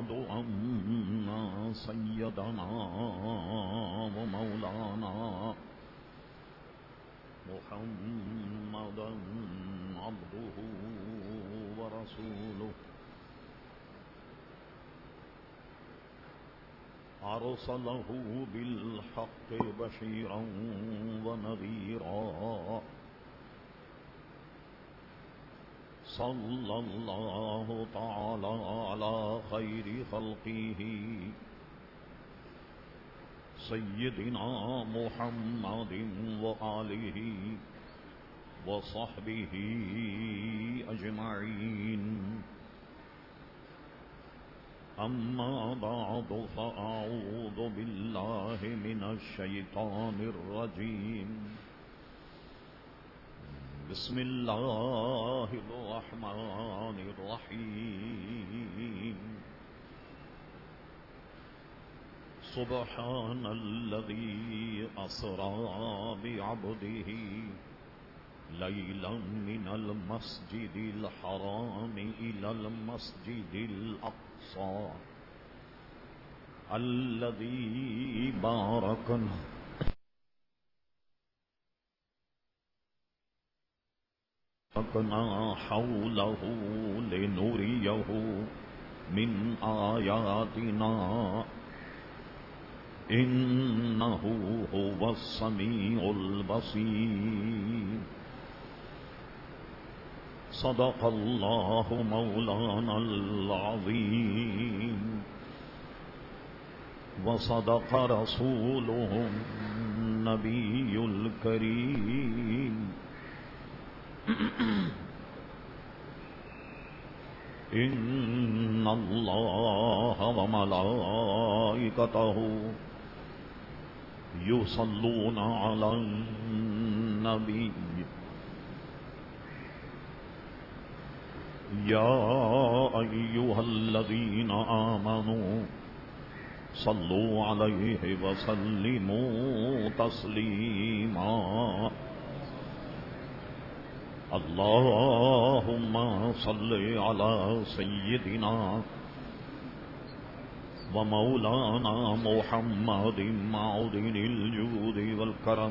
وأشهد أن سيدنا ومولانا محمدا عبده ورسوله أرسله بالحق بشيرا ونذيرا صلى الله تعالى على خير خلقه سيدنا محمد وآله وصحبه أجمعين. أما بعد فأعوذ بالله من الشيطان الرجيم. بسم الله الرحمن الرحيم. سبحان الذي أسرى بعبده ليلا من المسجد الحرام إلى المسجد الأقصى الذي باركنا حوله لنريه من آياتنا إنه هو السميع البصير. صدق الله مولانا العظيم وصدق رسوله النبي الكريم. إن الله وملائكته يصلون على النبي يا أيها الذين آمنوا صلوا عليه وسلموا تسليما. اللهم صل على سيدنا ومولانا محمد معدن الجود والكرم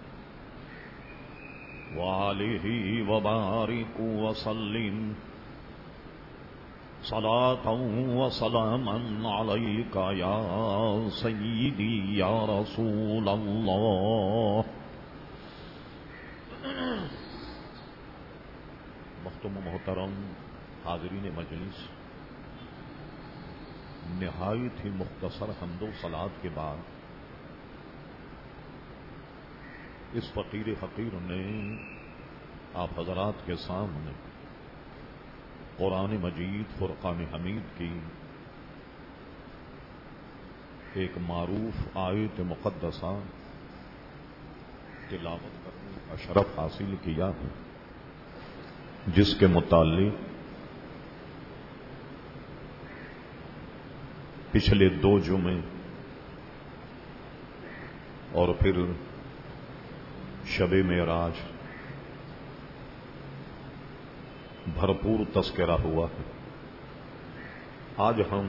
وآله وبارك وسلم صلاة وسلاما عليك يا سيدي يا رسول الله. محترم و محترم حاضرین مجلس، نہایت ہی مختصر حمد و صلات کے بعد اس فقیر حقیر نے آپ حضرات کے سامنے قرآن مجید فرقان حمید کی ایک معروف آیت مقدسہ تلاوت کرنے کا شرف حاصل کیا ہے، جس کے متعلق پچھلے 2 جمعے اور پھر شب معراج بھرپور تذکرہ ہوا ہے. آج ہم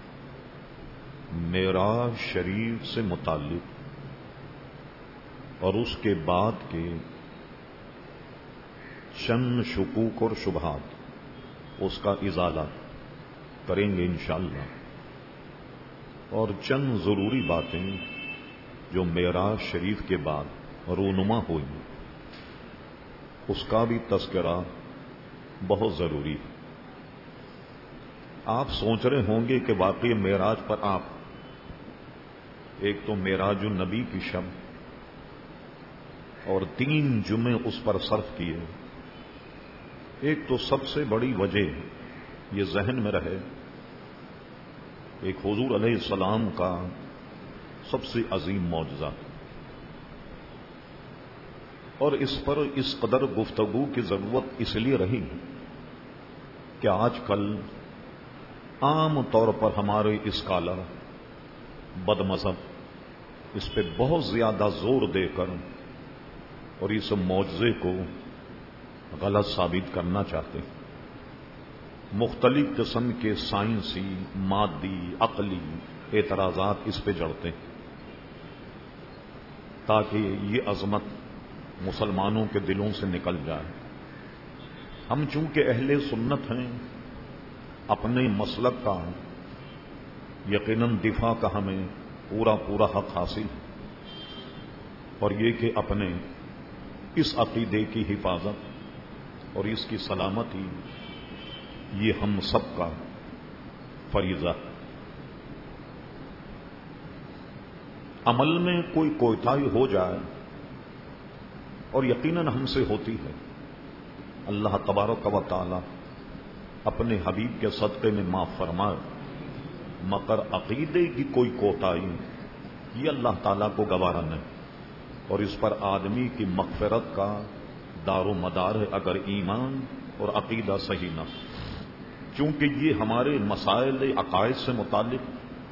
معراج شریف سے متعلق اور اس کے بعد کے چند شکوک اور شبہات اس کا ازالہ کریں گے انشاءاللہ، اور چند ضروری باتیں جو معراج شریف کے بعد رونما ہوئی اس کا بھی تذکرہ بہت ضروری ہے. آپ سوچ رہے ہوں گے کہ واقعی معراج پر آپ ایک تو معراج النبی کی شب اور 3 جمعے اس پر صرف کیے. ایک تو سب سے بڑی وجہ یہ ذہن میں رہے، ایک حضور علیہ السلام کا سب سے عظیم معجزہ، اور اس پر اس قدر گفتگو کی ضرورت اس لیے رہی کہ آج کل عام طور پر ہمارے اسکالر بد مذہب اس پہ بہت زیادہ زور دے کر اور اس معجزے کو غلط ثابت کرنا چاہتے ہیں. مختلف قسم کے سائنسی، مادی، عقلی اعتراضات اس پہ جڑتے ہیں تاکہ یہ عظمت مسلمانوں کے دلوں سے نکل جائے۔ ہم چونکہ اہل سنت ہیں، اپنے مسلک کا یقیناً دفاع کا ہمیں پورا حق حاصل ہے، اور یہ کہ اپنے اس عقیدے کی حفاظت اور اس کی سلامتی یہ ہم سب کا فریضہ ہے۔ عمل میں کوئی کوتاہی ہو جائے، اور یقیناً ہم سے ہوتی ہے، اللہ تبارک و تعالی اپنے حبیب کے صدقے میں معاف فرمائے، مگر عقیدے کی کوئی کوتاہی یہ اللہ تعالیٰ کو گوارا نہیں، اور اس پر آدمی کی مغفرت کا دار و مدار ہے اگر ایمان اور عقیدہ صحیح نہ، چونکہ یہ ہمارے مسائل عقائد سے متعلق،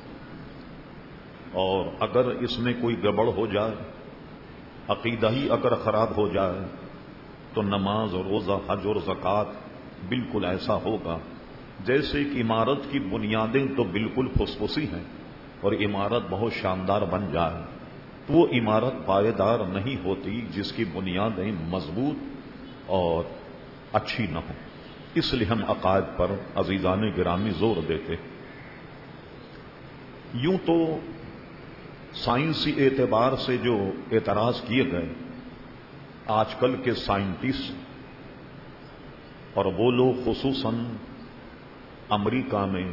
اور اگر اس میں کوئی گڑبڑ ہو جائے، عقیدہ ہی اگر خراب ہو جائے، تو نماز اور روزہ، حج اور زکوٰۃ بالکل ایسا ہوگا جیسے کہ عمارت کی بنیادیں تو بالکل پھسپھسی ہیں اور عمارت بہت شاندار بن جائے، تو وہ عمارت پائیدار نہیں ہوتی جس کی بنیادیں مضبوط اور اچھی نہ ہوں۔ اس لیے ہم عقائد پر عزیزان گرامی زور دیتے۔ یوں تو سائنسی اعتبار سے جو اعتراض کیے گئے، آج کل کے سائنٹسٹ اور وہ لوگ خصوصاً امریکہ میں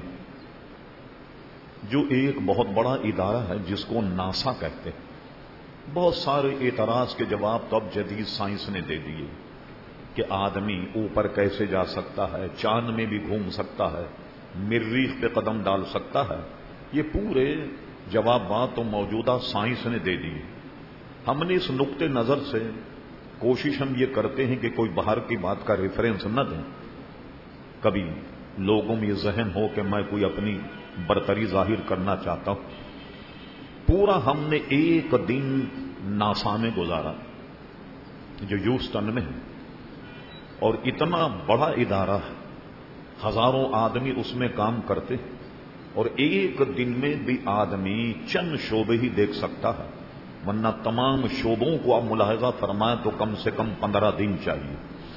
جو ایک بہت بڑا ادارہ ہے جس کو ناسا کہتے ہیں، بہت سارے اعتراض کے جواب تو اب جدید سائنس نے دے دیے کہ آدمی اوپر کیسے جا سکتا ہے، چاند میں بھی گھوم سکتا ہے، مریخ پہ قدم ڈال سکتا ہے۔ یہ پورے جوابات تو موجودہ سائنس نے دے دیے۔ ہم نے اس نقطے نظر سے کوشش ہم یہ کرتے ہیں کہ کوئی باہر کی بات کا ریفرنس نہ دیں، کبھی لوگوں میں یہ ذہن ہو کہ میں کوئی اپنی برتری ظاہر کرنا چاہتا ہوں۔ پورا ہم نے ایک دن ناسا میں گزارا جو ہیوسٹن میں ہے، اور اتنا بڑا ادارہ ہے، ہزاروں آدمی اس میں کام کرتے، اور ایک دن میں بھی آدمی چند شعبے ہی دیکھ سکتا ہے، ورنہ تمام شعبوں کو آپ ملاحظہ فرمائیں تو کم سے کم 15 دن چاہیے۔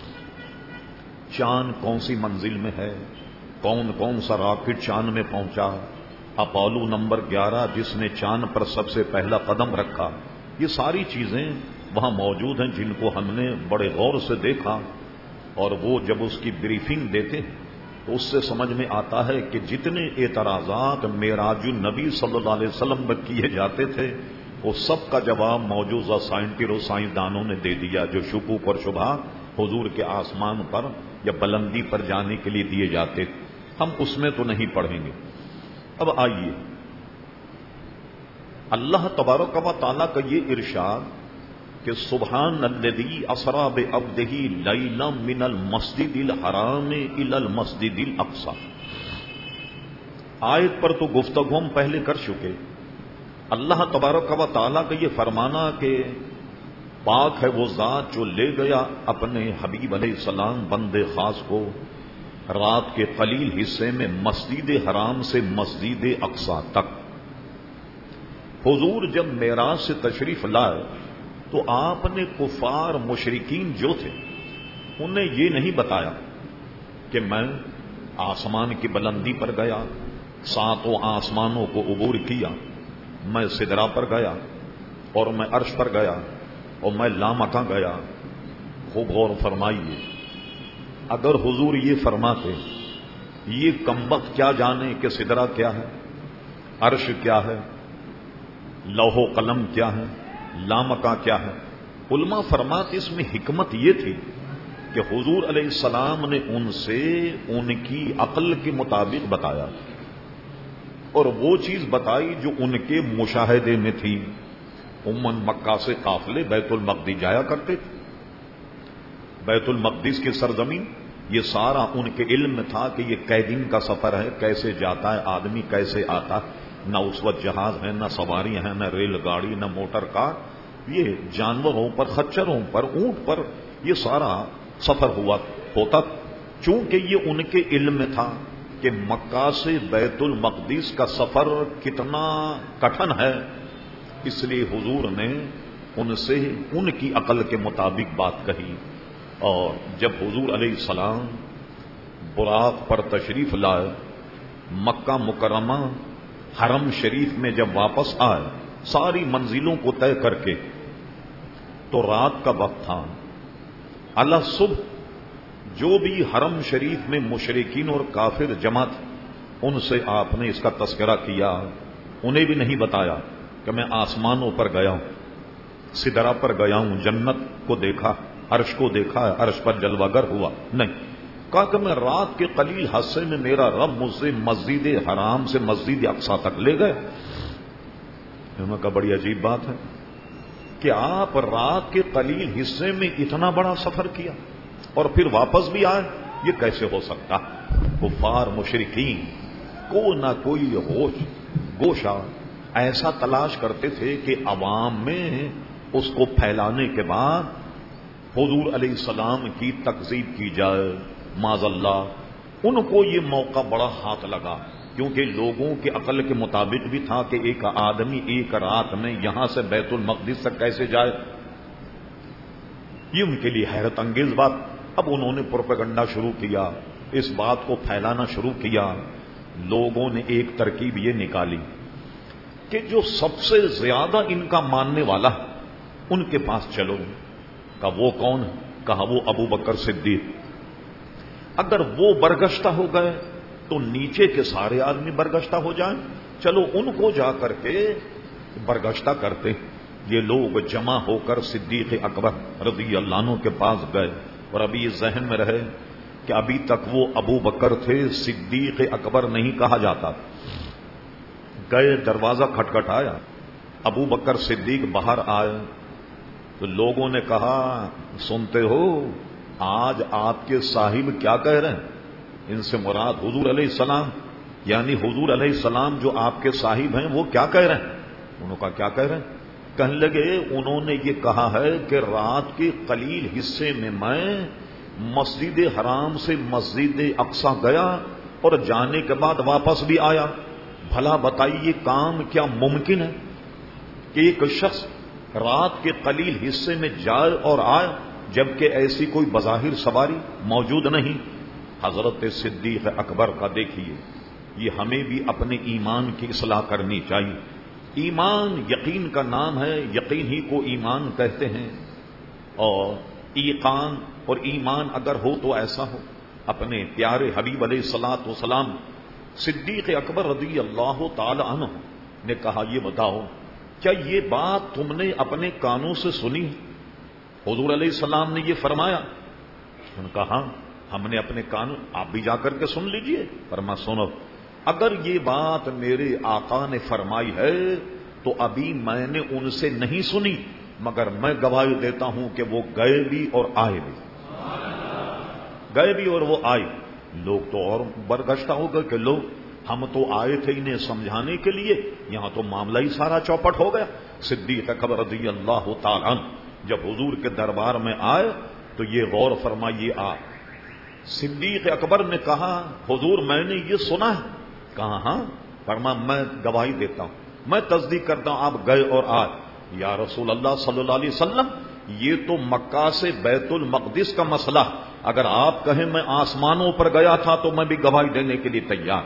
چاند کون سی منزل میں ہے، کون سا راکٹ چاند میں پہنچا، اپولو نمبر 11 جس نے چاند پر سب سے پہلا قدم رکھا، یہ ساری چیزیں وہاں موجود ہیں جن کو ہم نے بڑے غور سے دیکھا، اور وہ جب اس کی بریفنگ دیتے تو اس سے سمجھ میں آتا ہے کہ جتنے اعتراضات معراج النبی صلی اللہ علیہ وسلم پر کیے جاتے تھے وہ سب کا جواب موجودہ سائنٹسٹ اور سائنسدانوں نے دے دیا، جو شکوک اور شبہات حضور کے آسمان پر یا بلندی پر جانے کے لیے دیے جاتے تھے، ہم اس میں تو نہیں پڑھیں گے۔ اب آئیے، اللہ تبارک و تعالیٰ کا یہ ارشاد کہ سبحان الذی اسری بعبدہ لیلا من المسجد الحرام الی المسجد الاقصی، آیت پر تو گفتگو ہم پہلے کر چکے۔ اللہ تبارک و تعالیٰ کا یہ فرمانا کہ پاک ہے وہ ذات جو لے گیا اپنے حبیب علیہ السلام بندے خاص کو رات کے قلیل حصے میں مسجد حرام سے مسجد اقصی تک۔ حضور جب معراج سے تشریف لائے تو آپ نے کفار مشرکین جو تھے انہیں یہ نہیں بتایا کہ میں آسمان کی بلندی پر گیا، ساتوں آسمانوں کو عبور کیا، میں سدرا پر گیا، اور میں عرش پر گیا، اور میں لامکاں گیا۔ خوب غور فرمائیے، اگر حضور یہ فرماتے یہ کمبخت کیا جانے کہ سدرا کیا ہے، عرش کیا ہے، لوح و قلم کیا ہے، لامکاں کیا ہے، علماء فرماتے اس میں حکمت یہ تھی کہ حضور علیہ السلام نے ان سے ان کی عقل کے مطابق بتایا، اور وہ چیز بتائی جو ان کے مشاہدے میں تھی۔ عموماً مکہ سے قافلے بیت المقدس جایا کرتے تھے، بیت المقدس کی سرزمین، یہ سارا ان کے علم میں تھا کہ یہ کئی دن کا سفر ہے، کیسے جاتا ہے آدمی، کیسے آتا ہے۔ نہ اس وقت جہاز ہے، نہ سواریاں ہیں، نہ ریل گاڑی، نہ موٹر کار، یہ جانوروں پر، خچروں پر، اونٹ پر یہ سارا سفر ہوتا، چونکہ یہ ان کے علم میں تھا کہ مکہ سے بیت المقدس کا سفر کتنا کٹھن ہے، اس لیے حضور نے ان سے ان کی عقل کے مطابق بات کہی. اور جب حضور علیہ السلام براق پر تشریف لائے، مکہ مکرمہ حرم شریف میں جب واپس آئے ساری منزلوں کو طے کر کے، تو رات کا وقت تھا. اللہ صبح جو بھی حرم شریف میں مشرکین اور کافر جمع تھے ان سے آپ نے اس کا تذکرہ کیا. انہیں بھی نہیں بتایا کہ میں آسمانوں پر گیا ہوں، سدرہ پر گیا ہوں، جنت کو دیکھا، عرش کو دیکھا، عرش پر جلوہ گر ہوا. نہیں، کہا کہ میں رات کے قلیل حصے میں میرا رب مجھ سے مسجد حرام سے مسجد اقصی تک لے گئے. انہوں نے کہا بڑی عجیب بات ہے کہ آپ رات کے قلیل حصے میں اتنا بڑا سفر کیا اور پھر واپس بھی آئے، یہ کیسے ہو سکتا؟ کفار مشرکین کو نہ کوئی گوشہ ایسا تلاش کرتے تھے کہ عوام میں اس کو پھیلانے کے بعد حضور علیہ السلام کی تکذیب کی جائے. معاذ اللہ ان کو یہ موقع بڑا ہاتھ لگا، کیونکہ لوگوں کے عقل کے مطابق بھی تھا کہ ایک آدمی ایک رات میں یہاں سے بیت المقدس تک کیسے جائے. یہ ان کے لیے حیرت انگیز بات. اب انہوں نے پروپیگنڈا شروع کیا، اس بات کو پھیلانا شروع کیا. لوگوں نے ایک ترکیب یہ نکالی کہ جو سب سے زیادہ ان کا ماننے والا ان کے پاس چلو. کہا وہ کون ہے؟ کہا وہ ابو بکر صدیق. اگر وہ برگشتہ ہو گئے تو نیچے کے سارے آدمی برگشتہ ہو جائیں، چلو ان کو جا کر کے برگشتہ کرتے. یہ لوگ جمع ہو کر صدیق اکبر رضی اللہ عنہ کے پاس گئے. اور ابھی یہ ذہن میں رہے کہ ابھی تک وہ ابو بکر تھے، صدیق اکبر نہیں کہا جاتا. گئے، دروازہ کھٹکھٹایا، ابو بکر صدیق باہر آئے تو لوگوں نے کہا سنتے ہو آج آپ کے صاحب کیا کہہ رہے ہیں؟ ان سے مراد حضور علیہ السلام، یعنی حضور علیہ السلام جو آپ کے صاحب ہیں وہ کیا کہہ رہے ہیں؟ انہوں نے کہا کیا کہہ رہے ہیں؟ کہنے لگے انہوں نے یہ کہا ہے کہ رات کے قلیل حصے میں مسجد حرام سے مسجد اقصی گیا اور جانے کے بعد واپس بھی آیا. بھلا بتائیے یہ کام کیا ممکن ہے کہ ایک شخص رات کے قلیل حصے میں جائے اور آئے جبکہ ایسی کوئی بظاہر سواری موجود نہیں؟ حضرت صدیق اکبر کا دیکھیے، یہ ہمیں بھی اپنے ایمان کی اصلاح کرنی چاہیے. ایمان یقین کا نام ہے، یقین ہی کو ایمان کہتے ہیں. اور ایقان اور ایمان اگر ہو تو ایسا ہو. اپنے پیارے حبیب علیہ الصلوۃ والسلام صدیق اکبر رضی اللہ تعالی عنہ نے کہا یہ بتاؤ کیا یہ بات تم نے اپنے کانوں سے سنی؟ حضور علیہ السلام نے یہ فرمایا. انہوں نے کہا ہاں ہم نے اپنے کانوں. آپ بھی جا کر کے سن لیجئے. فرما سنو، اگر یہ بات میرے آقا نے فرمائی ہے تو ابھی میں نے ان سے نہیں سنی، مگر میں گواہی دیتا ہوں کہ وہ گئے بھی اور آئے بھی. گئے بھی اور وہ آئے. لوگ تو اور برگشتہ ہو گئے کہ لوگ ہم تو آئے تھے انہیں سمجھانے کے لیے، یہاں تو معاملہ ہی سارا چوپٹ ہو گیا. صدیق اکبر رضی اللہ تعالی عنہ جب حضور کے دربار میں آئے تو یہ غور فرمائیے آپ. صدیق اکبر نے کہا حضور میں نے یہ سنا ہے. کہا ہاں. فرما میں گواہی دیتا ہوں، میں تصدیق کرتا ہوں آپ گئے اور آئے. یا رسول اللہ صلی اللہ علیہ وسلم یہ تو مکہ سے بیت المقدس کا مسئلہ، اگر آپ کہیں میں آسمانوں پر گیا تھا تو میں بھی گواہی دینے کے لیے تیار.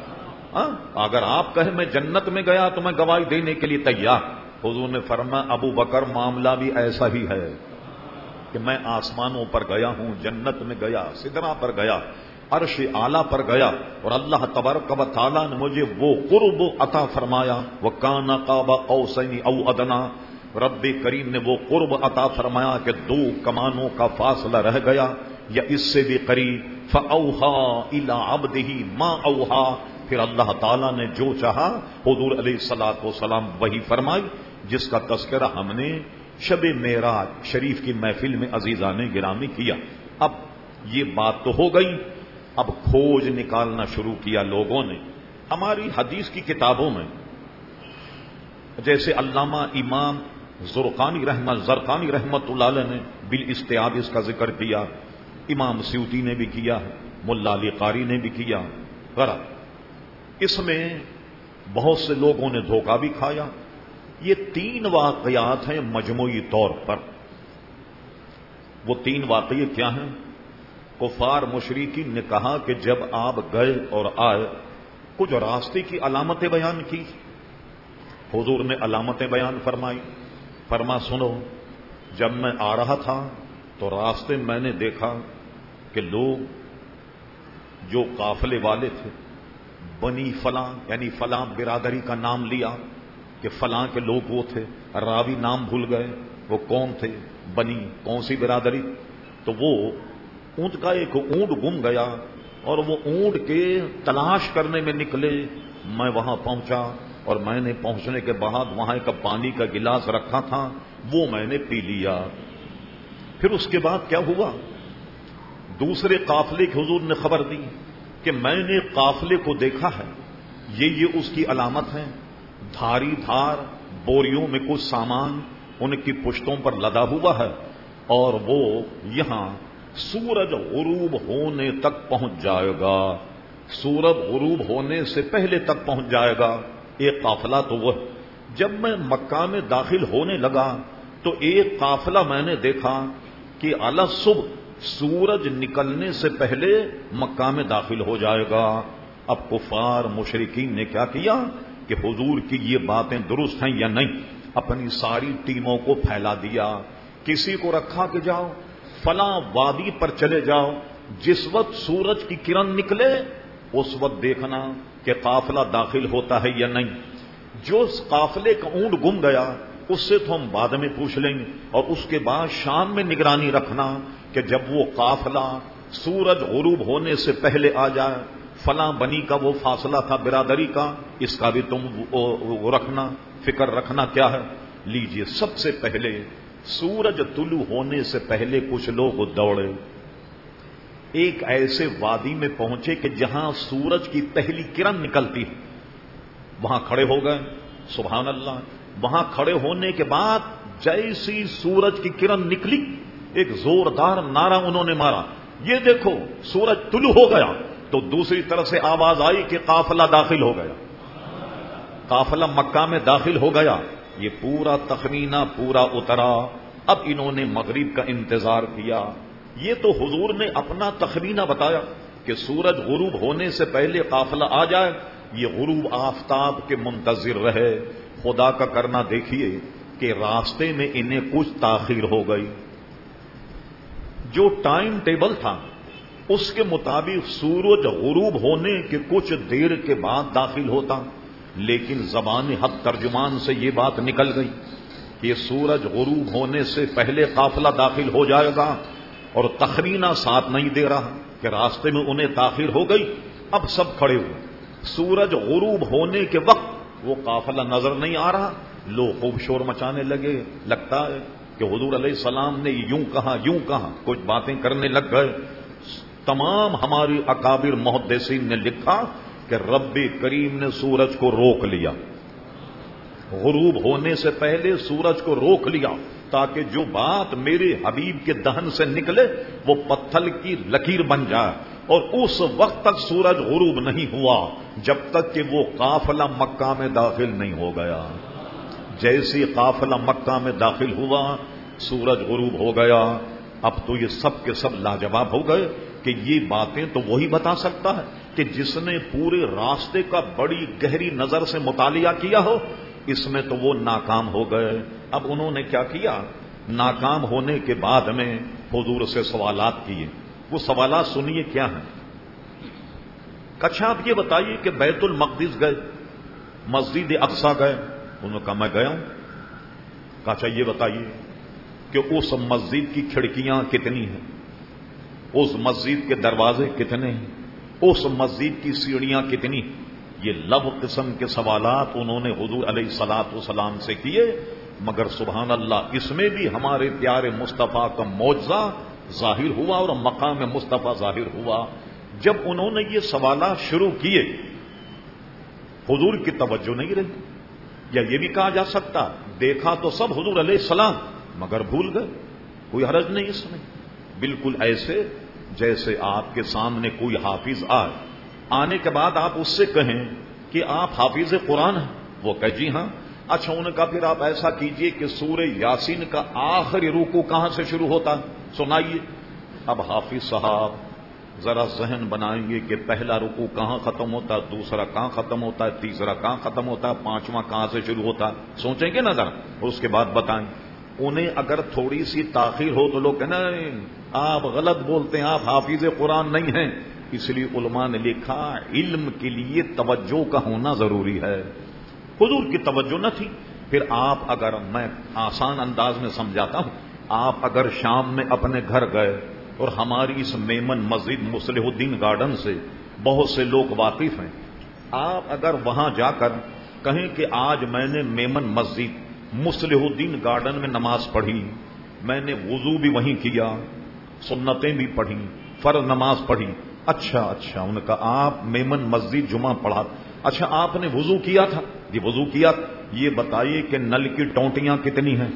اگر آپ کہیں میں جنت میں گیا تو میں گواہی دینے کے لیے تیار. حضور نے فرمایا ابو بکر معاملہ بھی ایسا ہی ہے کہ میں آسمانوں پر گیا ہوں، جنت میں گیا، سدرہ پر گیا، عرش اعلیٰ پر گیا، اور اللہ تبارک و تعالیٰ نے مجھے وہ قرب عطا فرمایا. وَكَانَ قَابَ قَوْسَيْنِ أَوْ أَدْنَىٰ. رب کریم نے وہ قرب عطا فرمایا کہ 2 کمانوں کا فاصلہ رہ گیا یا اس سے بھی قریب. فَأَوْحَىٰ إِلَىٰ عَبْدِهِ مَا أَوْحَىٰ. پھر اللہ تعالیٰ نے جو چاہا حضور علیہ الصلوۃ والسلام وہی فرمائی، جس کا تذکرہ ہم نے شب معراج شریف کی محفل میں عزیزان گرامی کیا. اب یہ بات تو ہو گئی، اب کھوج نکالنا شروع کیا لوگوں نے. ہماری حدیث کی کتابوں میں جیسے علامہ امام زرقانی رحمت اللہ علیہ نے بالاستیاب اس کا ذکر کیا، امام سیوطی نے بھی کیا ہے، ملا علی قاری نے بھی کیا، غلط۔ اس میں بہت سے لوگوں نے دھوکہ بھی کھایا۔ یہ 3 واقعات ہیں مجموعی طور پر۔ وہ 3 واقعے کیا ہیں؟ کفار مشرکین نے کہا کہ جب آپ گئے اور آئے کچھ راستے کی علامتیں بیان کی، حضور نے علامتیں بیان فرمائی، فرما سنو، جب میں آ رہا تھا تو راستے میں نے دیکھا کہ لوگ جو قافلے والے تھے، بنی فلاں یعنی فلاں برادری کا نام لیا کہ فلاں کے لوگ وہ تھے، راوی نام بھول گئے وہ کون تھے، بنی کون سی برادری، تو وہ اونٹ کا ایک اونٹ گم گیا اور وہ اونٹ کے تلاش کرنے میں نکلے۔ میں وہاں پہنچا اور میں نے پہنچنے کے بعد وہاں ایک پانی کا گلاس رکھا تھا، وہ میں نے پی لیا۔ پھر اس کے بعد کیا ہوا؟ دوسرے قافلے کے حضور نے خبر دی کہ میں نے قافلے کو دیکھا ہے، یہ اس کی علامت ہے، دھاری دھار بوریوں میں کچھ سامان ان کی پشتوں پر لدا ہوا ہے، اور وہ یہاں سورج غروب ہونے تک پہنچ جائے گا، سورج غروب ہونے سے پہلے تک پہنچ جائے گا۔ ایک قافلہ تو وہ۔ جب میں مکہ میں داخل ہونے لگا تو ایک قافلہ میں نے دیکھا کہ اعلی صبح سورج نکلنے سے پہلے مکہ میں داخل ہو جائے گا۔ اب کفار مشرکین نے کیا کیا کہ حضور کی یہ باتیں درست ہیں یا نہیں، اپنی ساری ٹیموں کو پھیلا دیا۔ کسی کو رکھا کہ جاؤ فلاں وادی پر چلے جاؤ، جس وقت سورج کی کرن نکلے اس وقت دیکھنا کہ قافلہ داخل ہوتا ہے یا نہیں۔ جو قافلے کا اونٹ گم گیا اس سے تو ہم بعد میں پوچھ لیں گے، اور اس کے بعد شام میں نگرانی رکھنا کہ جب وہ قافلہ سورج غروب ہونے سے پہلے آ جائے، فلاں بنی کا وہ فاصلہ تھا برادری کا، اس کا بھی تم رکھنا، فکر رکھنا کیا ہے۔ لیجئے، سب سے پہلے سورج طلوع ہونے سے پہلے کچھ لوگ دوڑے، ایک ایسے وادی میں پہنچے کہ جہاں سورج کی پہلی کرن نکلتی ہے، وہاں کھڑے ہو گئے۔ سبحان اللہ، وہاں کھڑے ہونے کے بعد جیسی سورج کی کرن نکلی ایک زوردار نعرہ انہوں نے مارا، یہ دیکھو سورج طلوع ہو گیا۔ تو دوسری طرف سے آواز آئی کہ قافلہ داخل ہو گیا، قافلہ مکہ میں داخل ہو گیا۔ یہ پورا تخمینہ پورا اترا۔ اب انہوں نے مغرب کا انتظار کیا۔ یہ تو حضور نے اپنا تخمینہ بتایا کہ سورج غروب ہونے سے پہلے قافلہ آ جائے، یہ غروب آفتاب کے منتظر رہے۔ خدا کا کرنا دیکھیے کہ راستے میں انہیں کچھ تاخیر ہو گئی۔ جو ٹائم ٹیبل تھا اس کے مطابق سورج غروب ہونے کے کچھ دیر کے بعد داخل ہوتا، لیکن زبان حق ترجمان سے یہ بات نکل گئی کہ یہ سورج غروب ہونے سے پہلے قافلہ داخل ہو جائے گا، اور تخمینہ ساتھ نہیں دے رہا کہ راستے میں انہیں تاخیر ہو گئی۔ اب سب کھڑے ہوئے، سورج غروب ہونے کے وقت وہ قافلہ نظر نہیں آ رہا، لوگ خوب شور مچانے لگے، لگتا ہے کہ حضور علیہ السلام نے یوں کہا، کچھ باتیں کرنے لگ گئے۔ تمام ہماری اکابر محدثین نے لکھا کہ رب کریم نے سورج کو روک لیا، غروب ہونے سے پہلے سورج کو روک لیا، تاکہ جو بات میرے حبیب کے دہن سے نکلے وہ پتھر کی لکیر بن جائے، اور اس وقت تک سورج غروب نہیں ہوا جب تک کہ وہ قافلہ مکہ میں داخل نہیں ہو گیا۔ جیسی قافلہ مکہ میں داخل ہوا سورج غروب ہو گیا۔ اب تو یہ سب کے سب لاجواب ہو گئے کہ یہ باتیں تو وہی بتا سکتا ہے کہ جس نے پورے راستے کا بڑی گہری نظر سے مطالعہ کیا ہو، اس میں تو وہ ناکام ہو گئے۔ اب انہوں نے کیا کیا؟ ناکام ہونے کے بعد میں حضور سے سوالات کیے۔ وہ سوالات سنیے کیا ہیں۔ اچھا آپ یہ بتائیے کہ بیت المقدس گئے، مسجد اقصی گئے؟ انہوں نے کہا میں گیا ہوں۔ کہا اچھا یہ بتائیے کہ اس مسجد کی کھڑکیاں کتنی ہیں، اس مسجد کے دروازے کتنے ہیں، اس مسجد کی سیڑھیاں کتنی ہیں؟ یہ لو قسم کے سوالات انہوں نے حضور علیہ الصلوۃ والسلام سے کیے، مگر سبحان اللہ اس میں بھی ہمارے پیارے مصطفیٰ کا معجزہ ظاہر ہوا اور مقام مصطفیٰ ظاہر ہوا۔ جب انہوں نے یہ سوالات شروع کیے حضور کی توجہ نہیں رہی، یا یہ بھی کہا جا سکتا دیکھا تو سب حضور علیہ السلام مگر بھول گئے، کوئی حرج نہیں اس میں۔ بالکل ایسے جیسے آپ کے سامنے کوئی حافظ آنے کے بعد آپ اس سے کہیں کہ آپ حافظ قرآن ہیں، وہ کہے جی ہاں، اچھا ان کا پھر آپ ایسا کیجئے کہ سورہ یاسین کا آخری رکوع کہاں سے شروع ہوتا سنائیے۔ اب حافظ صاحب ذرا ذہن بنائیں گے کہ پہلا رکوع کہاں ختم ہوتا ہے، دوسرا کہاں ختم ہوتا ہے، تیسرا کہاں ختم ہوتا ہے، پانچواں کہاں سے شروع ہوتا ہے، سوچیں گے نا ذرا، اور اس کے بعد بتائیں۔ انہیں اگر تھوڑی سی تاخیر ہو تو لوگ کہنا آپ غلط بولتے ہیں، آپ حافظ قرآن نہیں ہیں۔ اس لیے علماء نے لکھا علم کے لیے توجہ کا ہونا ضروری ہے، حضور کی توجہ نہ تھی۔ پھر آپ اگر، میں آسان انداز میں سمجھاتا ہوں، آپ اگر شام میں اپنے گھر گئے اور ہماری اس میمن مسجد مصلح الدین گارڈن سے بہت سے لوگ واقف ہیں، آپ اگر وہاں جا کر کہیں کہ آج میں نے میمن مسجد مصلح الدین گارڈن میں نماز پڑھی، میں نے وضو بھی وہیں کیا، سنتیں بھی پڑھی، فرض نماز پڑھی، اچھا ان کا آپ میمن مسجد جمعہ پڑھا، اچھا آپ نے وضو کیا تھا؟ جی وضو کیا، یہ بتائیے کہ نل کی ٹونٹیاں کتنی ہیں،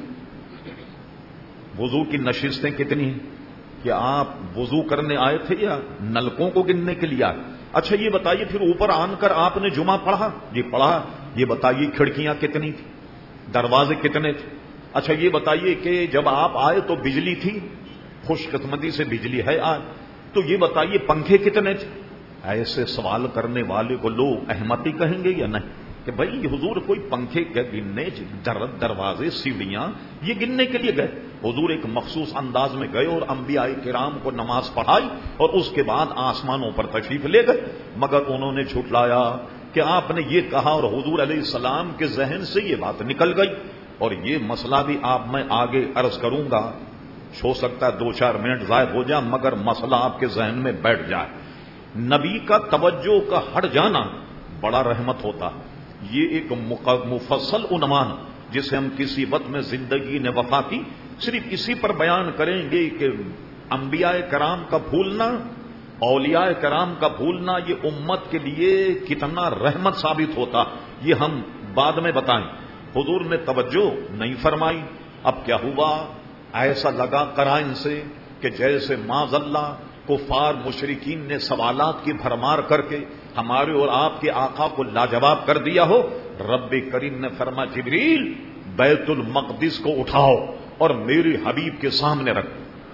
وضو کی نشستیں کتنی ہیں، کہ آپ وضو کرنے آئے تھے یا نلکوں کو گننے کے لیے آئے؟ اچھا یہ بتائیے پھر اوپر آن کر آپ نے جمعہ پڑھا؟ جی پڑھا۔ یہ بتائیے کھڑکیاں کتنی تھی، دروازے کتنے تھے؟ اچھا یہ بتائیے کہ جب آپ آئے تو بجلی تھی؟ خوش قسمتی سے بجلی ہے آج۔ تو یہ بتائیے پنکھے کتنے تھے؟ ایسے سوال کرنے والے کو لوگ احمقی کہیں گے یا نہیں، کہ بھائی حضور کوئی پنکھے کے گننے، دروازے، سیڑھیاں یہ گننے کے لیے گئے؟ حضور ایک مخصوص انداز میں گئے اور انبیاء کرام کو نماز پڑھائی اور اس کے بعد آسمانوں پر تشریف لے گئے، مگر انہوں نے جھٹلایا کہ آپ نے یہ کہا اور حضور علیہ السلام کے ذہن سے یہ بات نکل گئی۔ اور یہ مسئلہ بھی آپ میں آگے عرض کروں گا، ہو سکتا ہے 2-4 منٹ ضائع ہو جائے مگر مسئلہ آپ کے ذہن میں بیٹھ جائے۔ نبی کا توجہ کا ہٹ جانا بڑا رحمت ہوتا ہے، یہ ایک مفصل عنوان جسے ہم کسی وقت میں زندگی نے وفا کی صرف اسی پر بیان کریں گے کہ انبیاء کرام کا بھولنا، اولیاء کرام کا بھولنا یہ امت کے لیے کتنا رحمت ثابت ہوتا، یہ ہم بعد میں بتائیں۔ حضور نے توجہ نہیں فرمائی، اب کیا ہوا؟ ایسا لگا قرائن سے کہ جیسے معاذ اللہ کفار مشرکین نے سوالات کی بھرمار کر کے ہمارے اور آپ کے آقا کو لاجواب کر دیا ہو۔ رب کریم نے فرمایا جبریل بیت المقدس کو اٹھاؤ اور میرے حبیب کے سامنے رکھ۔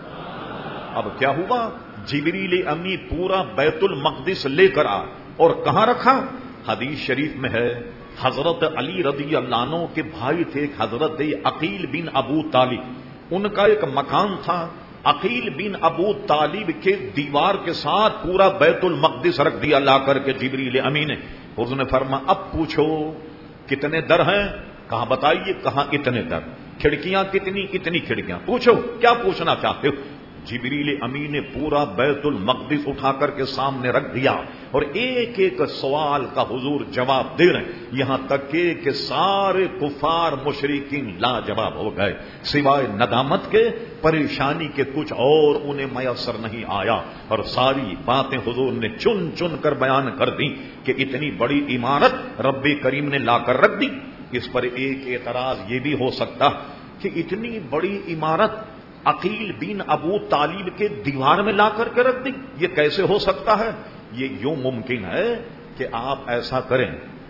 اب کیا ہوا؟ جبریل امی پورا بیت المقدس لے کر آ اور کہاں رکھا؟ حدیث شریف میں ہے حضرت علی رضی اللہ عنہ کے بھائی تھے حضرت عقیل بن ابو طالب، ان کا ایک مکان تھا، عقیل بن ابو طالب کے دیوار کے ساتھ پورا بیت المقدس رکھ دیا لا کر کے جبریل امی نے۔ حضور نے فرمایا اب پوچھو کتنے در ہیں؟ کہاں بتائیے، کہاں اتنے در؟ کھڑکیاں کتنی؟ اتنی کھڑکیاں۔ پوچھو کیا پوچھنا چاہتے ہو؟ جبریل امی نے پورا بیت المقدس اٹھا کر کے سامنے رکھ دیا اور ایک ایک سوال کا حضور جواب دے رہے ہیں، یہاں تک کہ سارے کفار مشرکین لاجواب ہو گئے، سوائے ندامت کے، پریشانی کے کچھ اور انہیں میسر نہیں آیا، اور ساری باتیں حضور نے چن چن کر بیان کر دی کہ اتنی بڑی عمارت رب کریم نے لا کر رکھ دی۔ اس پر ایک اعتراض یہ بھی ہو سکتا کہ اتنی بڑی عمارت عقیل بن ابو طالب کے دیوار میں لا کر کے رکھ دی، یہ کیسے ہو سکتا ہے؟ یہ یوں ممکن ہے کہ آپ ایسا کریں،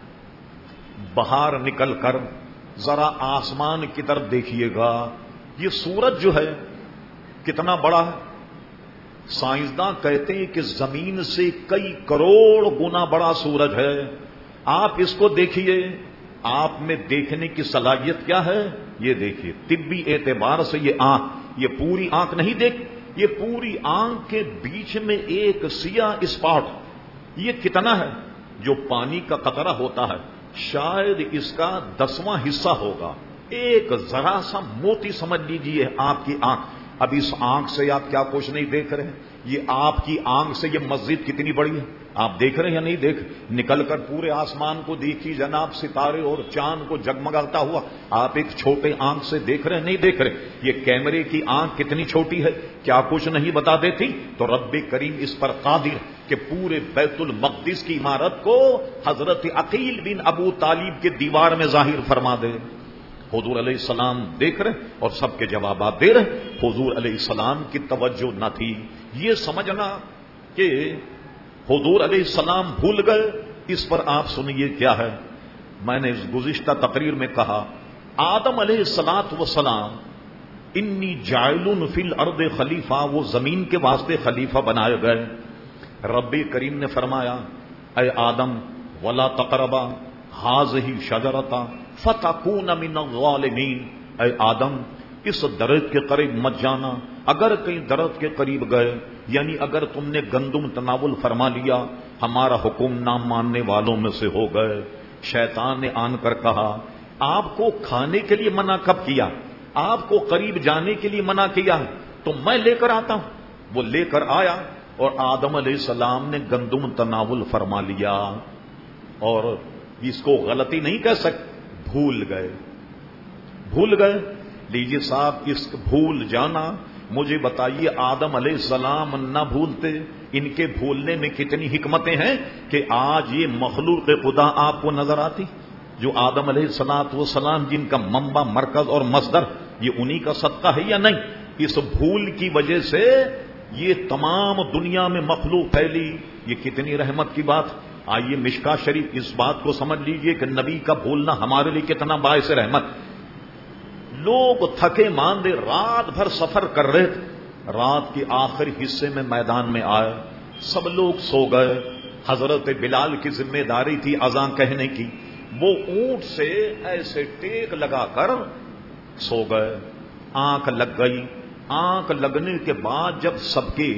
باہر نکل کر ذرا آسمان کی طرف دیکھیے گا، یہ سورج جو ہے کتنا بڑا ہے؟ سائنسداں کہتے ہیں کہ زمین سے کئی کروڑ گنا بڑا سورج ہے۔ آپ اس کو دیکھیے، آپ میں دیکھنے کی صلاحیت کیا ہے؟ یہ دیکھیے، طبی اعتبار سے یہ آنکھ، یہ پوری آنکھ نہیں دیکھ، یہ پوری آنکھ کے بیچ میں ایک سیاہ اسپاٹ، یہ کتنا ہے؟ جو پانی کا قطرہ ہوتا ہے شاید اس کا 10واں حصہ ہوگا، ایک ذرا سا موتی سمجھ لیجیے آپ کی آنکھ۔ اب اس آنکھ سے آپ کیا کچھ نہیں دیکھ رہے ہیں، یہ آپ کی آنکھ سے یہ مسجد کتنی بڑی ہے آپ دیکھ رہے ہیں یا نہیں دیکھ؟ نکل کر پورے آسمان کو دیکھیے جناب، ستارے اور چاند کو جگمگاتا ہوا، آپ ایک چھوٹے آنکھ سے دیکھ رہے ہیں نہیں دیکھ رہے؟ یہ کیمرے کی آنکھ کتنی چھوٹی ہے، کیا کچھ نہیں بتا دیتی؟ تو رب کریم اس پر قادر کہ پورے بیت المقدس کی عمارت کو حضرت عقیل بن ابو طالب کے دیوار میں ظاہر فرما دے۔ حضور علیہ السلام دیکھ رہے اور سب کے جوابات دے رہے۔ حضور علیہ السلام کی توجہ نہ تھی یہ سمجھنا کہ حضور علیہ السلام بھول گئے، اس پر آپ سنیے کیا ہے۔ میں نے اس گزشتہ تقریر میں کہا آدم علیہ الصلوۃ والسلام انی جاعل فی الارض خلیفہ، وہ زمین کے واسطے خلیفہ بنائے گئے۔ رب کریم نے فرمایا اے آدم ولا تقربا ہذہ شجرۃ فتکون من الظالمین، اے آدم اس درخت کے قریب مت جانا، اگر کہیں درخت کے قریب گئے یعنی اگر تم نے گندم تناول فرما لیا ہمارا حکم نہ ماننے والوں میں سے ہو گئے۔ شیطان نے آن کر کہا آپ کو کھانے کے لیے منع کب کیا، آپ کو قریب جانے کے لیے منع کیا تو میں لے کر آتا ہوں۔ وہ لے کر آیا اور آدم علیہ السلام نے گندم تناول فرما لیا، اور اس کو غلطی نہیں کہہ سکتے، بھول گئے۔ لیجیے صاحب اس بھول جانا، مجھے بتائیے آدم علیہ السلام نہ بھولتے، ان کے بھولنے میں کتنی حکمتیں ہیں کہ آج یہ مخلوق خدا آپ کو نظر آتی، جو آدم علیہ السلام جن کا منبع مرکز اور مصدر یہ انہی کا صدقہ ہے یا نہیں؟ اس بھول کی وجہ سے یہ تمام دنیا میں مخلوق پھیلی، یہ کتنی رحمت کی بات۔ آئیے مشکا شریف اس بات کو سمجھ لیجئے کہ نبی کا بھولنا ہمارے لیے کتنا باعث رحمت۔ لوگ تھکے ماندے رات بھر سفر کر رہے تھے، رات کے آخری حصے میں میدان میں آئے، سب لوگ سو گئے۔ حضرت بلال کی ذمہ داری تھی اذان کہنے کی، وہ اونٹ سے ایسے ٹیک لگا کر سو گئے۔ آنکھ لگ گئی، آنکھ لگنے کے بعد جب سب کی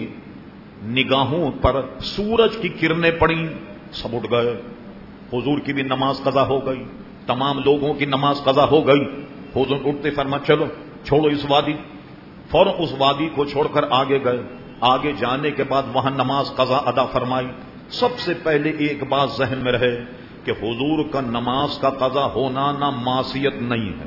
نگاہوں پر سورج کی کرنیں پڑیں سب اٹھ گئے۔ حضور کی بھی نماز قضا ہو گئی، تمام لوگوں کی نماز قضا ہو گئی۔ حضور اٹھتے فرما چلو چھوڑو اس وادی، فوراً اس وادی کو چھوڑ کر آگے گئے۔ آگے جانے کے بعد وہاں نماز قضا ادا فرمائی۔ سب سے پہلے ایک بات ذہن میں رہے کہ حضور کا نماز کا قضا ہونا نہ معصیت نہیں ہے،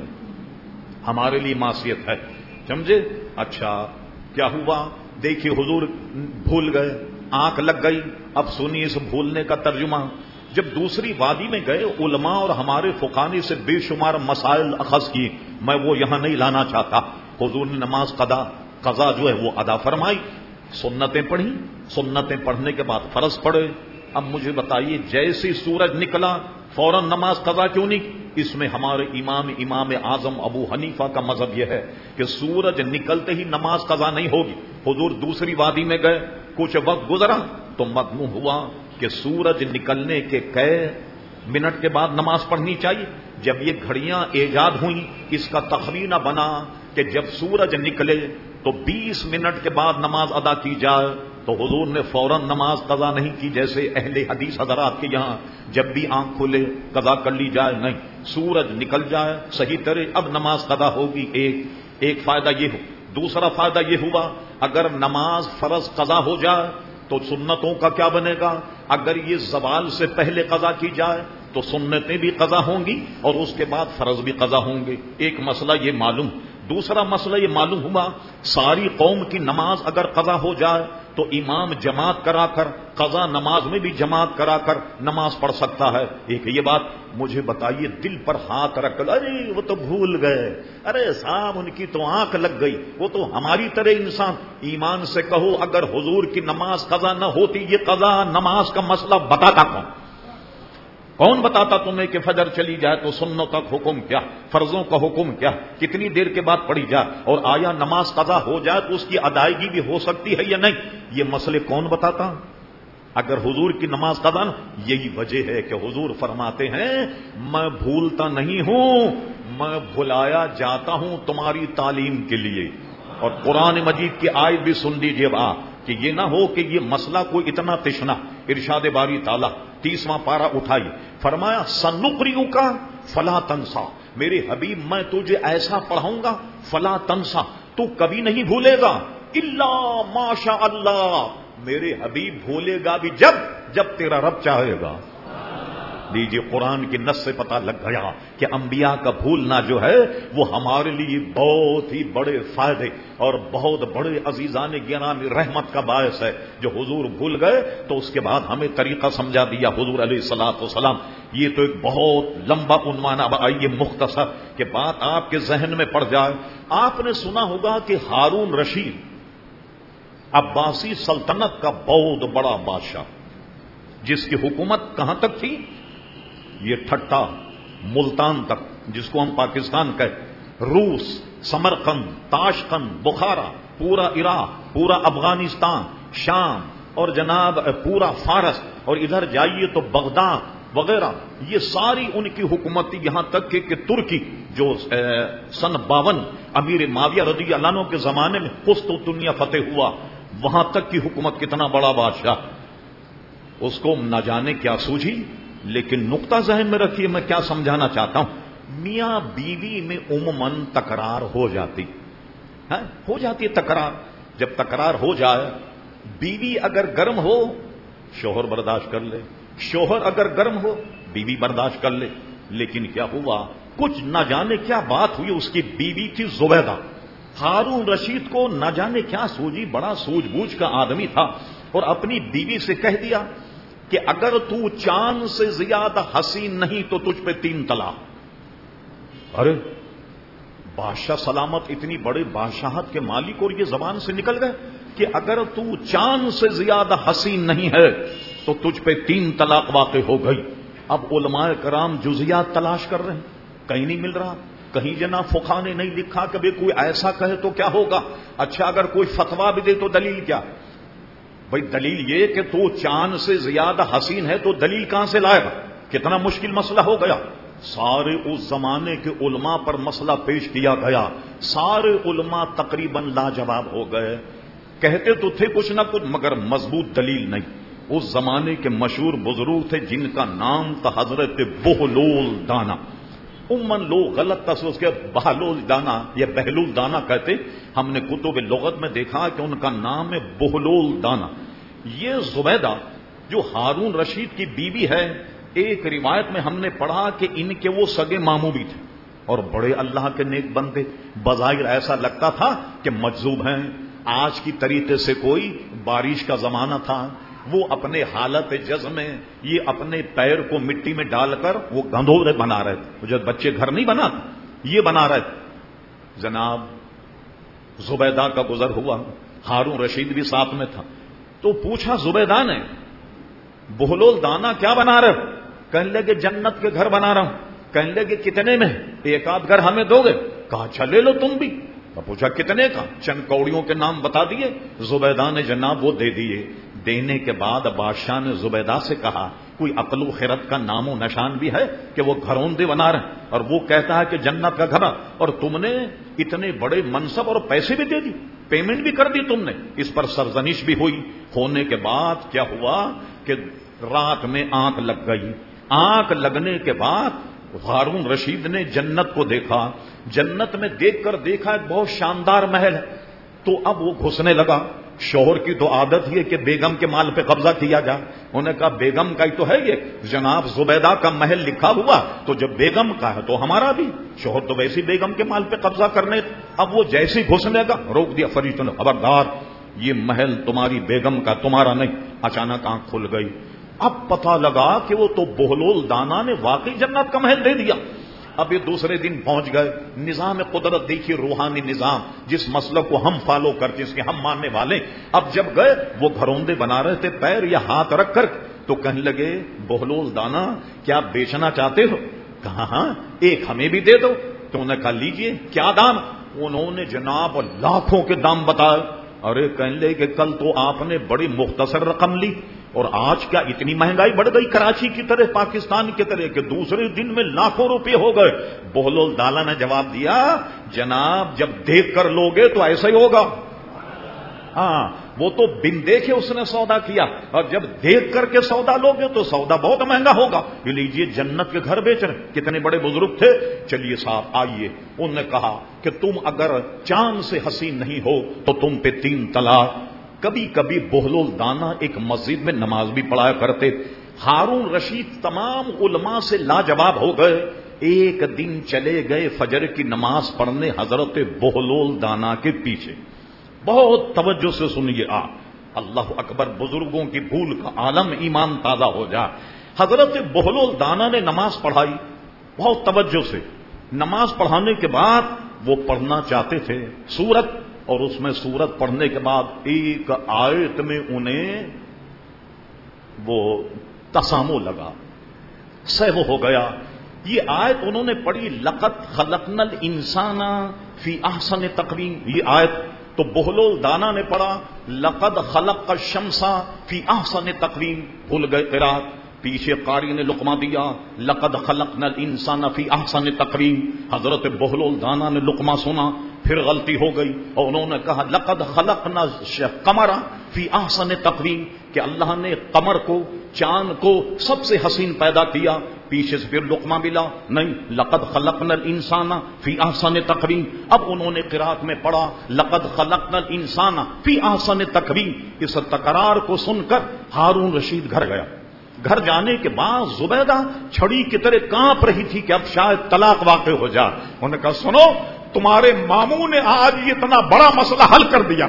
ہمارے لیے معصیت ہے، سمجھے؟ اچھا کیا ہوا؟ دیکھیے حضور بھول گئے، آنکھ لگ گئی۔ اب سنیے اس بھولنے کا ترجمہ۔ جب دوسری وادی میں گئے علماء اور ہمارے فقانی سے بے شمار مسائل اخذ کیے، میں وہ یہاں نہیں لانا چاہتا۔ حضور نے نماز قضا جو ہے وہ ادا فرمائی، سنتیں پڑھی، سنتیں پڑھنے کے بعد فرض پڑھے۔ اب مجھے بتائیے جیسے سورج نکلا فوراً نماز قضا کیوں نہیں؟ اس میں ہمارے امام اعظم ابو حنیفہ کا مذہب یہ ہے کہ سورج نکلتے ہی نماز قضا نہیں ہوگی۔ حضور دوسری وادی میں گئے، کچھ وقت گزرا تو معلوم ہوا کہ سورج نکلنے کے کئی منٹ کے بعد نماز پڑھنی چاہیے۔ جب یہ گھڑیاں ایجاد ہوئیں اس کا تخمینہ بنا کہ جب سورج نکلے تو 20 منٹ کے بعد نماز ادا کی جائے، تو حضور نے فوراً نماز قضا نہیں کی جیسے اہل حدیث حضرات کے یہاں جب بھی آنکھ کھلے قضا کر لی جائے، نہیں، سورج نکل جائے صحیح طرح اب نماز قضا ہوگی۔ ایک فائدہ یہ ہو۔ دوسرا فائدہ یہ ہوا اگر نماز فرض قضا ہو جائے تو سنتوں کا کیا بنے گا؟ اگر یہ زوال سے پہلے قضا کی جائے تو سنتیں بھی قضا ہوں گی اور اس کے بعد فرض بھی قضا ہوں گے۔ ایک مسئلہ یہ معلوم۔ دوسرا مسئلہ یہ معلوم ہوا ساری قوم کی نماز اگر قضا ہو جائے تو امام جماعت کرا کر قضا نماز میں بھی جماعت کرا کر نماز پڑھ سکتا ہے۔ ایک یہ بات مجھے بتائیے، دل پر ہاتھ رکھ کر ارے وہ تو بھول گئے، ارے صاحب ان کی تو آنکھ لگ گئی، وہ تو ہماری طرح انسان۔ ایمان سے کہو اگر حضور کی نماز قضا نہ ہوتی یہ قضا نماز کا مسئلہ بتاتا کون بتاتا تمہیں کہ فجر چلی جائے تو سنتوں کا حکم کیا، فرضوں کا حکم کیا، کتنی دیر کے بعد پڑھی جائے، اور آیا نماز قضا ہو جائے تو اس کی ادائیگی بھی ہو سکتی ہے یا نہیں، یہ مسئلے کون بتاتا؟ اگر حضور کی نماز قضا نہ، یہی وجہ ہے کہ حضور فرماتے ہیں میں بھولتا نہیں ہوں، میں بھلایا جاتا ہوں تمہاری تعلیم کے لیے۔ اور قرآن مجید کی آیت بھی سن لیجیے کہ یہ نہ ہو کہ یہ مسئلہ کوئی اتنا تشنا۔ ارشاد باری تعالیٰ 30واں پارہ اٹھائی، فرمایا سنقرئک فلا تنسا، میرے حبیب میں تجھے ایسا پڑھاؤں گا فلا تنسا، تو کبھی نہیں بھولے گا، الا ما شاء اللہ، میرے حبیب بھولے گا بھی جب تیرا رب چاہے گا۔ لیجیے قرآن کی نص سے پتہ لگ گیا کہ انبیاء کا بھولنا جو ہے وہ ہمارے لیے بہت ہی بڑے فائدے اور بہت بڑے عزیزان گرامی رحمت کا باعث ہے۔ جو حضور بھول گئے تو اس کے بعد ہمیں طریقہ سمجھا دیا حضور علیہ الصلوۃ والسلام۔ یہ تو ایک بہت لمبا عنوان، اب آئیے مختصر کہ بات آپ کے ذہن میں پڑ جائے۔ آپ نے سنا ہوگا کہ ہارون رشید عباسی سلطنت کا بہت بڑا بادشاہ، جس کی حکومت کہاں تک تھی؟ یہ ٹھٹا ملتان تک، جس کو ہم پاکستان کہتے، روس، سمرقند، تاشقند، بخارا، پورا عراق، پورا افغانستان، شام اور جناب پورا فارس، اور ادھر جائیے تو بغداد وغیرہ، یہ ساری ان کی حکومت تھی، یہاں تک کہ ترکی جو سن 52 امیر معاویہ رضی اللہ عنہ کے زمانے میں قسطنطنیہ فتح ہوا، وہاں تک کی حکومت، کتنا بڑا بادشاہ، اس کو نہ جانے کیا سوجھی۔ لیکن نقطہ ذہن میں رکھیے، میں کیا سمجھانا چاہتا ہوں، میاں بیوی میں عموماً تکرار ہو جاتی ہے تکرار۔ جب تکرار ہو جائے، بیوی اگر گرم ہو شوہر برداشت کر لے، شوہر اگر گرم ہو بیوی برداشت کر لے۔ لیکن کیا ہوا، کچھ نہ جانے کیا بات ہوئی، اس کی بیوی تھی زبیدہ، ہارون رشید کو نہ جانے کیا سوجی، بڑا سوجھ بوجھ کا آدمی تھا، اور اپنی بیوی سے کہہ دیا کہ اگر تو چاند سے زیادہ حسین نہیں تو تجھ پہ 3 طلاق۔ ارے بادشاہ سلامت، اتنی بڑے بادشاہت کے مالک، اور یہ زبان سے نکل گئے کہ اگر تو چاند سے زیادہ حسین نہیں ہے تو تجھ پہ 3 طلاق واقع ہو گئی۔ اب علماء کرام جزیات تلاش کر رہے ہیں، کہیں نہیں مل رہا، کہیں جناب فقہا نے نہیں لکھا کہ بھئی کوئی ایسا کہے تو کیا ہوگا۔ اچھا اگر کوئی فتویٰ بھی دے تو دلیل کیا؟ بھئی دلیل یہ کہ تو چاند سے زیادہ حسین ہے تو دلیل کہاں سے لائے گا؟ کتنا مشکل مسئلہ ہو گیا۔ سارے اس زمانے کے علماء پر مسئلہ پیش کیا گیا، سارے علماء تقریباً لاجواب ہو گئے، کہتے تو تھے کچھ نہ کچھ مگر مضبوط دلیل نہیں۔ اس زمانے کے مشہور بزرگ تھے جن کا نام تھا حضرت بہلول دانا، عموماً لوگ غلط تصویر کے بہلول دانا یا بہلول دانا کہتے، ہم نے کتب لغت میں دیکھا کہ ان کا نام ہے بہلول دانا۔ یہ زبیدہ جو ہارون رشید کی بیوی ہے، ایک روایت میں ہم نے پڑھا کہ ان کے وہ سگے ماموں بھی تھے، اور بڑے اللہ کے نیک بندے، بظاہر ایسا لگتا تھا کہ مجذوب ہیں۔ آج کی طریقے سے کوئی بارش کا زمانہ تھا، وہ اپنے حالت جزم میں یہ اپنے پیر کو مٹی میں ڈال کر وہ گندھورے بنا رہے تھے، جو بچے گھر نہیں بنا یہ بنا رہے تھے۔ جناب زبیدہ کا گزر ہوا، ہارون رشید بھی ساتھ میں تھا، تو پوچھا زبیدہ نے، بہلول دانا کیا بنا رہے ہو؟ کہنے لگے جنت کے گھر بنا رہا ہوں۔ کہنے لگے کتنے میں؟ 1 گھر ہمیں دو گے؟ کہا اچھا لے لو تم بھی۔ پوچھا کتنے کا؟ چند کوڑیوں کے نام بتا دیے، زبیدہ نے جناب وہ دے دیے۔ دینے کے بعد بادشاہ نے زبیدہ سے کہا کوئی عقل و خرد کا نام و نشان بھی ہے کہ وہ گھروندے بنا رہے ہیں، اور وہ کہتا ہے کہ جنت کا گھر، اور تم نے اتنے بڑے منصب اور پیسے بھی دے دی، پیمنٹ بھی کر دی تم نے۔ اس پر سرزنش بھی ہوئی۔ ہونے کے بعد کیا ہوا کہ رات میں آنکھ لگ گئی۔ آنکھ لگنے کے بعد ہارون رشید نے جنت کو دیکھا، جنت میں دیکھ کر دیکھا ایک بہت شاندار محل ہے، تو اب وہ گھسنے لگا۔ شوہر کی تو عادت یہ کہ بیگم کے مال پہ قبضہ کیا جائے، انہوں نے کہا بیگم کا ہی تو ہے یہ، جناب زبیدہ کا محل لکھا ہوا، تو جب بیگم کا ہے تو ہمارا بھی۔ شوہر تو ویسی بیگم کے مال پہ قبضہ کرنے، اب وہ جیسی گھسنے گا روک دیا فرشتوں نے، خبردار یہ محل تمہاری بیگم کا، تمہارا نہیں۔ اچانک آنکھ کھل گئی، اب پتہ لگا کہ وہ تو بہلول دانا نے واقعی جنت کا محل دے دیا۔ اب یہ دوسرے دن پہنچ گئے۔ نظام قدرت دیکھیے، روحانی نظام، جس مسلک کو ہم فالو کرتے، اس کے ہم ماننے والے۔ اب جب گئے وہ گھروندے بنا رہے تھے، پیر یا ہاتھ رکھ کر، تو کہنے لگے بہلول دانا کیا بیچنا چاہتے ہو؟ کہا ہاں، ایک ہمیں بھی دے دو۔ تو انہوں نے کہا لیجئے، کیا دام؟ انہوں نے جناب لاکھوں کے دام بتائے۔ ارے کہنے لگے کہ کل تو آپ نے بڑی مختصر رقم لی، اور آج کیا اتنی مہنگائی بڑھ گئی کراچی کی طرح، پاکستان کی طرح، کہ دوسرے دن میں لاکھوں روپے ہو گئے۔ بہلول دانا نے جواب دیا، جناب جب دیکھ کر لوگے تو ایسا ہی ہوگا۔ ہاں وہ تو بن دیکھے اس نے سودا کیا، اور جب دیکھ کر کے سودا لوگے تو سودا بہت مہنگا ہوگا۔ یہ لیجئے جنت کے گھر بیچ رہے، کتنے بڑے بزرگ تھے۔ چلیے صاحب آئیے، انہوں نے کہا کہ تم اگر چاند سے حسین نہیں ہو تو تم پہ 3 طلاق۔ کبھی کبھی بہلول دانا ایک مسجد میں نماز بھی پڑھایا کرتے۔ ہارون رشید تمام علماء سے لاجواب ہو گئے۔ ایک دن چلے گئے فجر کی نماز پڑھنے حضرت بہلول دانا کے پیچھے۔ بہت توجہ سے سنیے آپ، اللہ اکبر، بزرگوں کی بھول کا عالم، ایمان تازہ ہو جائے۔ حضرت بہلول دانا نے نماز پڑھائی بہت توجہ سے۔ نماز پڑھانے کے بعد وہ پڑھنا چاہتے تھے سورت اور اس میں سورت پڑھنے کے بعد ایک آیت میں انہیں وہ تسامو لگا، سہو ہو گیا. یہ آیت انہوں نے پڑھی، لقد خلقنا الانسان فی احسن تقویم. یہ آیت تو بہلول دانا نے پڑھا لقد خلق الشمس فی احسن تقویم، بھول گئے قرات. پیچھے قاری نے لقمہ دیا لقد خلقنا الانسان فی احسن تقویم. حضرت بہلول دانا نے لقمہ سنا، پھر غلطی ہو گئی اور انہوں نے کہا لقد خلقنا القمر فی احسن تقویم، کہ اللہ نے قمر کو، چاند کو سب سے حسین پیدا کیا. پیچھے سے پھر لقمہ ملا، نہیں لقد خلقنا الانسان فی احسن تقویم. اب انہوں نے قرات میں پڑھا لقد خلقنا الانسان فی احسن تقویم. اس تکرار کو سن کر ہارون رشید گھر گیا. گھر جانے کے بعد زبیدہ چھڑی کی طرح کانپ رہی تھی کہ اب شاید طلاق واقع ہو جائے. انہوں نے کہا سنو، تمہارے ماموں نے آج یہ اتنا بڑا مسئلہ حل کر دیا.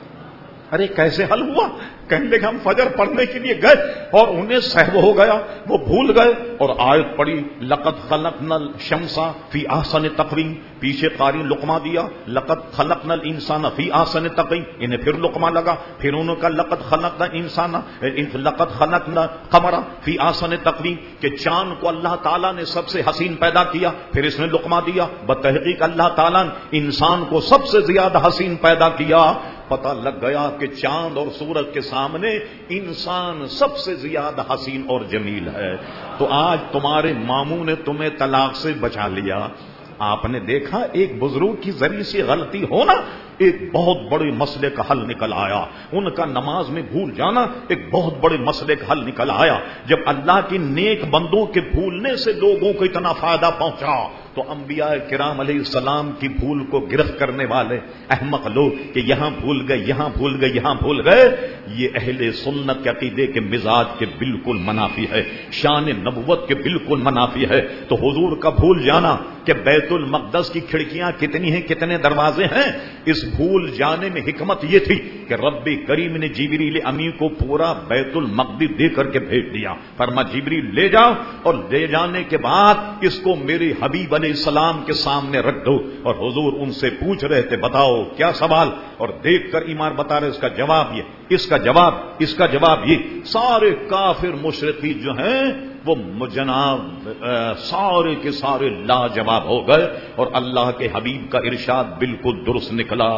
ارے کیسے حل ہوا؟ کہنے لگے ہم فجر پڑھنے کے لیے گئے اور انہیں سہو ہو گیا، وہ بھول گئے اور آیت پڑھی لقد خلقنا الشمس فی احسن تقویم. پیچھے قاری لقمہ دیا لقد خلقنا الانسان فی احسن تقویم. انہیں پھر لقمہ لگا، پھر انہوں نے کہا لقد خلقنا الانسان لقد خلقنا القمر فی احسن تقویم، کہ چاند کو اللہ تعالیٰ نے سب سے حسین پیدا کیا. پھر اس نے لقمہ دیا بتحقیق اللہ تعالیٰ نے انسان کو سب سے زیادہ حسین پیدا کیا. پتہ لگ گیا کہ چاند اور سورج کے سامنے انسان سب سے زیادہ حسین اور جمیل ہے. تو آج تمہارے ماموں نے تمہیں طلاق سے بچا لیا. آپ نے دیکھا ایک بزرگ کی ذریعے سے غلطی ہونا ایک بہت بڑے مسئلے کا حل نکل آیا. ان کا نماز میں بھول جانا ایک بہت بڑے مسئلے کا حل نکل آیا. جب اللہ کی نیک بندوں کے بھولنے سے لوگوں کو اتنا فائدہ پہنچا تو انبیاء کرام علیہ السلام کی بھول کو گرفت کرنے والے احمق لوگ کہ یہاں بھول گئے، یہاں بھول گئے، یہاں بھول گئے، یہ اہل سنت کے عقیدے کے مزاج کے بالکل منافی ہے، شان نبوت کے بالکل منافی ہے. تو حضور کا بھول جانا کہ بیت المقدس کی کھڑکیاں کتنی ہیں، کتنے دروازے ہیں، اس بھول جانے میں حکمت یہ تھی کہ رب کریم نے جبریل امی کو پورا بیت المقدس دے کر کے بھیج دیا. فرمایا جبریل لے جاؤ، اور لے جانے کے بعد اس کو میرے حبیب علیہ السلام کے سامنے رکھ دو. اور حضور ان سے پوچھ رہے تھے بتاؤ کیا سوال، اور دیکھ کر ایمان بتا رہے اس کا جواب یہ، اس کا جواب، اس کا جواب یہ. سارے کافر مشرکین جو ہیں وہ جناب سارے کے سارے لاجواب ہو گئے اور اللہ کے حبیب کا ارشاد بالکل درست نکلا.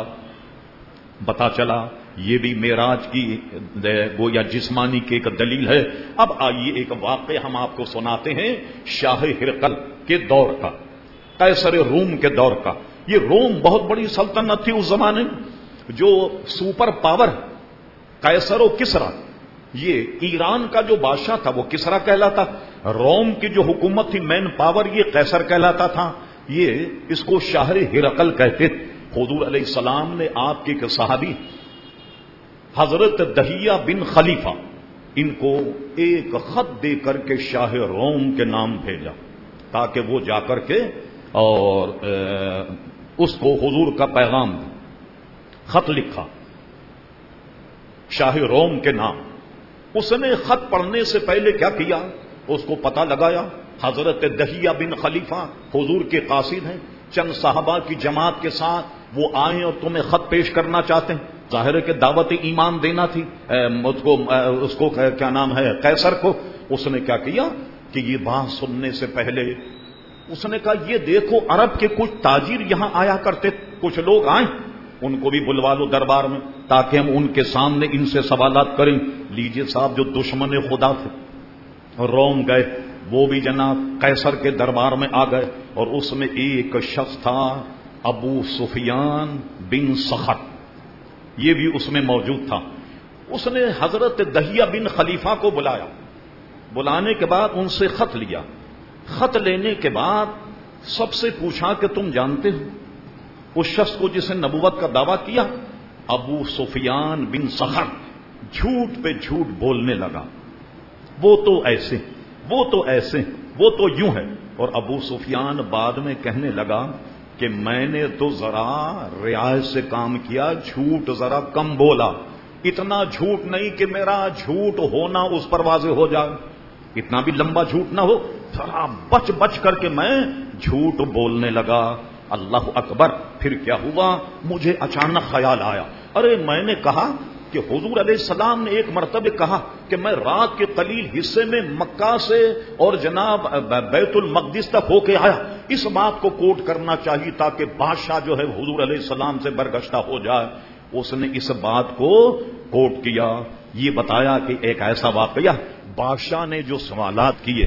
پتا چلا یہ بھی معراج کی گویا جسمانی کی ایک دلیل ہے. اب آئیے ایک واقعہ ہم آپ کو سناتے ہیں شاہ ہرقل کے دور کا، قیصر روم کے دور کا. یہ روم بہت بڑی سلطنت تھی اس زمانے میں، جو سپر پاور قیصر و کسرا، یہ ایران کا جو بادشاہ تھا وہ کسرا کہلاتا، روم کی جو حکومت تھی مین پاور یہ قیصر کہلاتا تھا. یہ اس کو شاہ ہرقل کہتے. حضور علیہ السلام نے آپ کے ایک صحابی حضرت دہیہ بن خلیفہ ان کو ایک خط دے کر کے شاہ روم کے نام بھیجا تاکہ وہ جا کر کے اور اس کو حضور کا پیغام دے. خط لکھا شاہ روم کے نام. اس نے خط پڑھنے سے پہلے کیا کیا، اس کو پتہ لگایا حضرت دہیہ بن خلیفہ حضور کے قاصد ہیں، چند صحابہ کی جماعت کے ساتھ وہ آئیں اور تمہیں خط پیش کرنا چاہتے ہیں. ظاہر ہے کہ دعوت ایمان دینا تھی اس کو کیا نام ہے قیصر کو. اس نے کیا کیا کہ یہ بات سننے سے پہلے اس نے کہا یہ دیکھو عرب کے کچھ تاجر یہاں آیا کرتے، کچھ لوگ آئیں ان کو بھی بلوا لو دربار میں تاکہ ہم ان کے سامنے ان سے سوالات کریں. لیجئے صاحب جو دشمن خدا تھے روم گئے وہ بھی جناب قیصر کے دربار میں آ گئے اور اس میں ایک شخص تھا ابو سفیان بن سخر، یہ بھی اس میں موجود تھا. اس نے حضرت دہیہ بن خلیفہ کو بلایا. بلانے کے بعد ان سے خط لیا. خط لینے کے بعد سب سے پوچھا کہ تم جانتے ہو اس شخص کو جس نے نبوت کا دعویٰ کیا؟ ابو سفیان بن سخر جھوٹ پہ جھوٹ بولنے لگا. وہ تو ایسے، وہ تو ایسے، وہ تو یوں ہے. اور ابو سفیان بعد میں کہنے لگا کہ میں نے تو ذرا رعایت سے کام کیا، جھوٹ ذرا کم بولا، اتنا جھوٹ نہیں کہ میرا جھوٹ ہونا اس پر واضح ہو جائے، اتنا بھی لمبا جھوٹ نہ ہو، ذرا بچ بچ کر کے میں جھوٹ بولنے لگا. اللہ اکبر. پھر کیا ہوا؟ مجھے اچانک خیال آیا، ارے میں نے کہا کہ حضور علیہ السلام نے ایک مرتبہ کہا کہ میں رات کے قلیل حصے میں مکہ سے اور جناب بیت المقدس تک ہو کے آیا. اس بات کو کوٹ کرنا چاہیے تاکہ بادشاہ جو ہے حضور علیہ السلام سے برگشتہ ہو جائے. اس نے اس بات کو کوٹ کیا، یہ بتایا کہ ایک ایسا واقعہ بادشاہ نے جو سوالات کیے،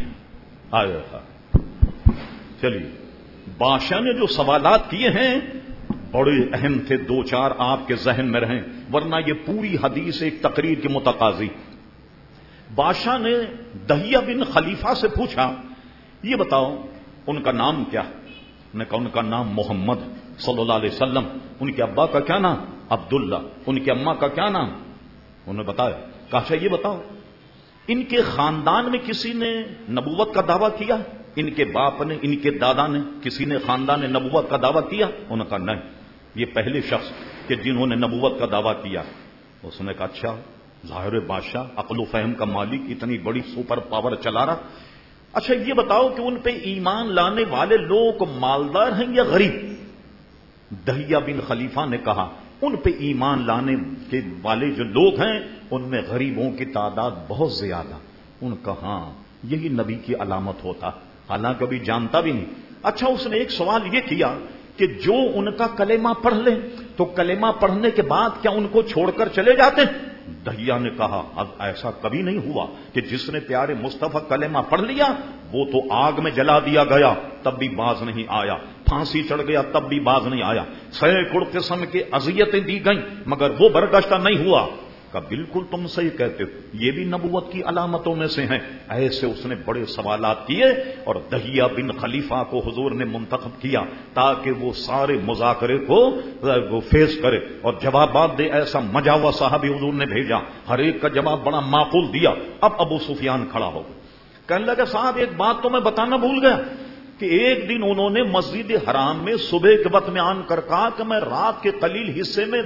چلیے بادشاہ نے جو سوالات کیے ہیں بڑے اہم تھے. دو چار آپ کے ذہن میں رہیں، ورنہ یہ پوری حدیث ایک تقریر کی متقاضی. بادشاہ نے دہیہ بن خلیفہ سے پوچھا، یہ بتاؤ ان کا نام کیا؟ نے کہا ان کا نام محمد صلی اللہ علیہ وسلم. ان کے ابا کا کیا نام؟ عبداللہ. ان کی اماں کا کیا نام؟ انہوں نے بتایا. کہا اچھا یہ بتاؤ ان کے خاندان میں کسی نے نبوت کا دعویٰ کیا؟ ان کے باپ نے، ان کے دادا نے، کسی نے خاندان نے نبوت کا دعویٰ کیا؟ انہوں نے کہا نہیں، یہ پہلے شخص کہ جنہوں نے نبوت کا دعویٰ کیا. اس نے کہا اچھا، ظاہر بادشاہ عقل و فہم کا مالک اتنی بڑی سپر پاور چلا رہا. اچھا یہ بتاؤ کہ ان پہ ایمان لانے والے لوگ مالدار ہیں یا غریب؟ دہیہ بن خلیفہ نے کہا ان پہ ایمان لانے کے والے جو لوگ ہیں ان میں غریبوں کی تعداد بہت زیادہ. ان کا ہاں یہی نبی کی علامت ہوتا، حالانکہ ابھی جانتا بھی نہیں. اچھا اس نے ایک سوال یہ کیا کہ جو ان کا کلمہ پڑھ لیں تو کلمہ پڑھنے کے بعد کیا ان کو چھوڑ کر چلے جاتے؟ دہیہ نے کہا اب ایسا کبھی نہیں ہوا کہ جس نے پیارے مصطفیٰ کلمہ پڑھ لیا وہ تو آگ میں جلا دیا گیا تب بھی باز نہیں آیا، پھانسی چڑھ گیا تب بھی باز نہیں آیا، سینکڑوں قسم کے اذیتیں دی گئیں مگر وہ برگشتہ نہیں ہوا. کہ بالکل تم صحیح کہتے ہو، یہ بھی نبوت کی علامتوں میں سے ہیں. ایسے اس نے بڑے سوالات کیے اور دہیہ بن خلیفہ کو حضور نے منتخب کیا تاکہ وہ سارے مذاکرے کو وہ فیس کرے اور جوابات دے. ایسا مجاوا صاحب حضور نے بھیجا، ہر ایک کا جواب بڑا معقول دیا. اب ابو سفیان کھڑا ہو گیا، کہنے لگا صاحب ایک بات تو میں بتانا بھول گیا کہ ایک دن انہوں نے مسجد حرام میں صبح کے وقت میں آن کر کہا کہ میں رات کے قلیل حصے میں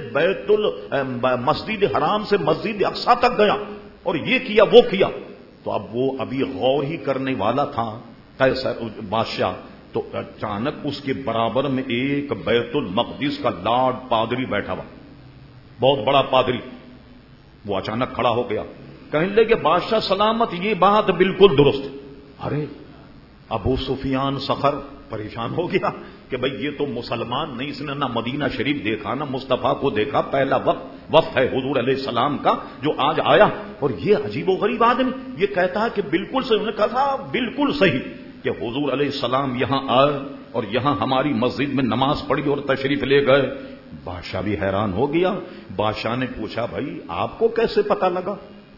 مسجد حرام سے مسجد اقصی تک گیا اور یہ کیا وہ کیا. تو اب وہ ابھی غور ہی کرنے والا تھا قیصر بادشاہ، تو اچانک اس کے برابر میں ایک بیت المقدس کا لارڈ پادری بیٹھا ہوا، بہت بڑا پادری. وہ اچانک کھڑا ہو گیا، کہنے لگے بادشاہ سلامت، یہ بات بالکل درست. ارے ابو سفیان سخر پریشان ہو گیا کہ بھئی یہ تو مسلمان نہیں، اس نے نہ مدینہ شریف دیکھا نہ مصطفیٰ کو دیکھا، پہلا وقت ہے حضور علیہ السلام کا جو آج آیا اور یہ عجیب و غریب آدمی یہ کہتا ہے کہ بالکل صحیح. انہوں نے کہا تھا بالکل صحیح کہ حضور علیہ السلام یہاں آئے اور یہاں ہماری مسجد میں نماز پڑھی اور تشریف لے گئے. بادشاہ بھی حیران ہو گیا. بادشاہ نے پوچھا بھائی آپ کو کیسے پتا لگا؟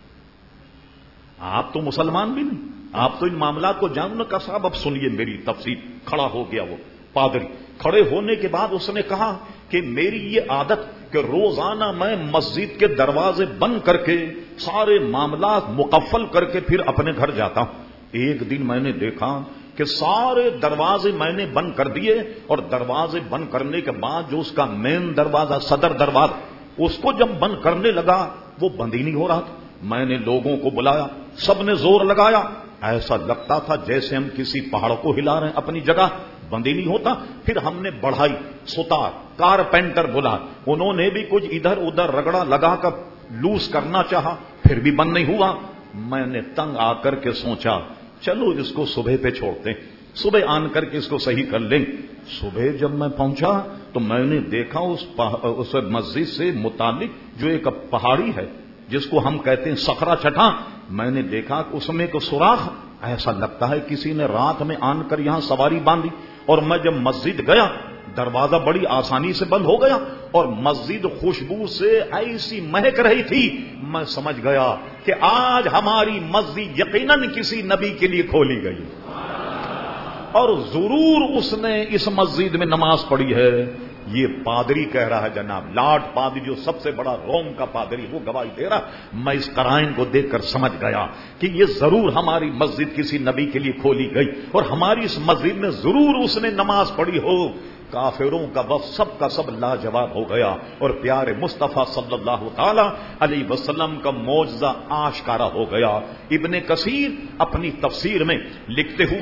آپ تو مسلمان بھی نہیں، آپ تو ان معاملات کو جاننا. کا صاحب اب سنیے میری تفصیل. کھڑا ہو گیا وہ پادری. کھڑے ہونے کے بعد اس نے کہا کہ میری یہ عادت کہ روزانہ میں مسجد کے دروازے بند کر کے سارے معاملات مقفل کر کے پھر اپنے گھر جاتا ہوں. ایک دن میں نے دیکھا کہ سارے دروازے میں نے بند کر دیے اور دروازے بند کرنے کے بعد جو اس کا مین دروازہ صدر دروازہ اس کو جب بند کرنے لگا وہ بند ہی نہیں ہو رہا تھا. میں نے لوگوں کو بلایا، سب نے زور لگایا، ایسا لگتا تھا جیسے ہم کسی پہاڑ کو ہلا رہے ہیں، اپنی جگہ بند ہی نہیں ہوتا. پھر ہم نے بڑھائی، ستار کارپینٹر بلا، انہوں نے بھی کچھ ادھر ادھر رگڑا لگا کر لوز کرنا چاہا، پھر بھی بند نہیں ہوا. میں نے تنگ آ کر کے سوچا چلو اس کو صبح پہ چھوڑتے ہیں، صبح آن کر کے اس کو صحیح کر لیں. صبح جب میں پہنچا تو میں نے دیکھا اس مسجد سے متعلق جو ایک پہاڑی ہے جس کو ہم کہتے ہیں صخرہ چٹان، میں نے دیکھا کہ اس میں ایک سوراخ، ایسا لگتا ہے کسی نے رات میں آن کر یہاں سواری باندھی. اور میں جب مسجد گیا دروازہ بڑی آسانی سے بند ہو گیا اور مسجد خوشبو سے ایسی مہک رہی تھی، میں سمجھ گیا کہ آج ہماری مسجد یقیناً کسی نبی کے لیے کھولی گئی اور ضرور اس نے اس مسجد میں نماز پڑھی ہے. یہ پادری کہہ رہا ہے جناب، لارڈ پادری جو سب سے بڑا روم کا پادری وہ گواہی دے رہا. میں اس قرائن کو دیکھ کر سمجھ گیا کہ یہ ضرور ہماری مسجد کسی نبی کے لیے کھولی گئی اور ہماری اس مسجد میں ضرور اس نے نماز پڑھی ہو. کافروں کا وقت سب کا سب لاجواب ہو گیا اور پیارے مصطفیٰ صلی اللہ تعالی علیہ وسلم کا معجزہ آشکارا ہو گیا. ابن کثیر اپنی تفسیر میں لکھتے ہوئے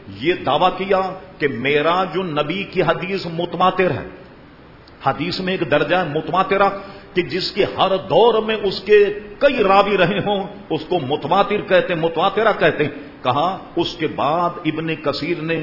یہ دعویٰ کیا کہ معراج النبی کی حدیث متواتر ہے. حدیث میں ایک درجہ ہے متواترہ کہ جس کے ہر دور میں اس کے کئی راوی رہے ہوں اس کو متواتر کہتے ہیں، متواترہ کہتے ہیں. کہا اس کے بعد ابن کثیر نے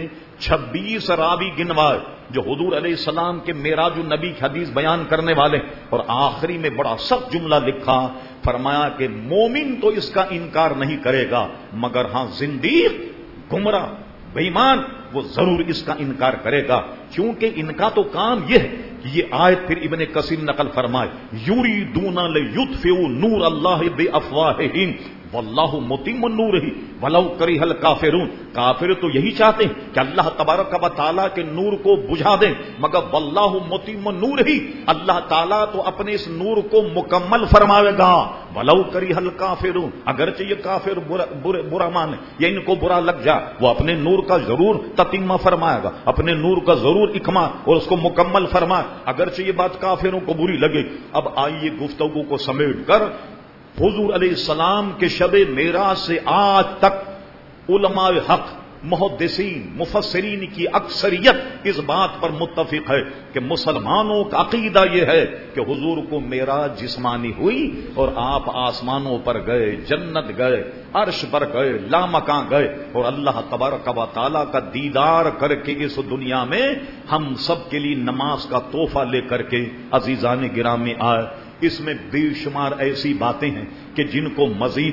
26 راوی گنوائے جو حضور علیہ السلام کے معراج النبی کی حدیث بیان کرنے والے، اور آخری میں بڑا سخت جملہ لکھا، فرمایا کہ مومن تو اس کا انکار نہیں کرے گا مگر ہاں زندیق، گمراہ، بے ایمان وہ ضرور اس کا انکار کرے گا. کیونکہ ان کا تو کام یہ ہے کہ یہ آیت پھر ابن کثیر نقل فرمائے، یریدون لیطفئوا نور اللہ بافواہہم واللہ متم نورہ ولو کرہ الکافرون. کافر تو یہی چاہتے ہیں کہ اللہ تبارک و تعالیٰ کے نور کو بجھا دیں، مگر واللہ متم نورہ، اللہ تعالیٰ تو اپنے اس نور کو مکمل فرمائے گا. ولو کرہ الکافرون، اگرچہ یہ کافر برا مانے یا ان کو برا لگ جائے، وہ اپنے نور کا ضرور تتمہ فرمائے گا، اپنے نور کا ضرور اکمال اور اس کو مکمل فرمائے، اگرچہ یہ بات کافروں کو بری لگے. اب آئیے گفتگو کو سمیٹ کر حضور علیہ السلام کے شب معراج سے آج تک علماء حق، محدثین، مفسرین کی اکثریت اس بات پر متفق ہے کہ مسلمانوں کا عقیدہ یہ ہے کہ حضور کو معراج جسمانی ہوئی اور آپ آسمانوں پر گئے، جنت گئے، عرش پر گئے، لامکاں گئے، اور اللہ تبارک و تعالیٰ کا دیدار کر کے اس دنیا میں ہم سب کے لیے نماز کا تحفہ لے کر کے عزیزان گرامی آئے. اس میں بے شمار ایسی باتیں ہیں کہ جن کو مزید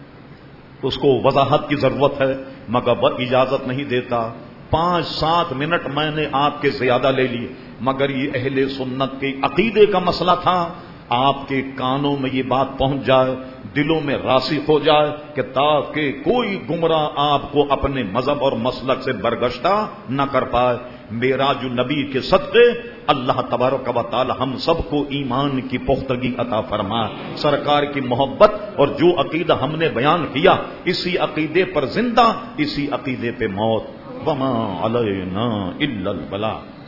اس کو وضاحت کی ضرورت ہے مگر وہ اجازت نہیں دیتا. 5-7 منٹ میں نے آپ کے زیادہ لے لیے، مگر یہ اہل سنت کے عقیدے کا مسئلہ تھا. آپ کے کانوں میں یہ بات پہنچ جائے، دلوں میں راسخ ہو جائے کہ تاکہ کوئی گمراہ آپ کو اپنے مذہب اور مسلک سے برگشتہ نہ کر پائے. معراج النبی کے صدقے اللہ تبارک و تعالی ہم سب کو ایمان کی پختگی عطا فرمائے، سرکار کی محبت اور جو عقیدہ ہم نے بیان کیا اسی عقیدے پر زندہ، اسی عقیدے پہ موت. وما علینا الا البلاغ.